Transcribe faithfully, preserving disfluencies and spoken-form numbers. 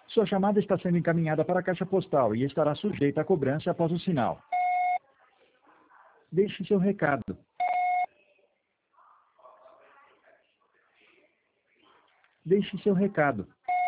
Sua chamada está sendo encaminhada para a caixa postal e estará sujeita a cobrança após o sinal. Deixe seu recado. Deixe seu recado.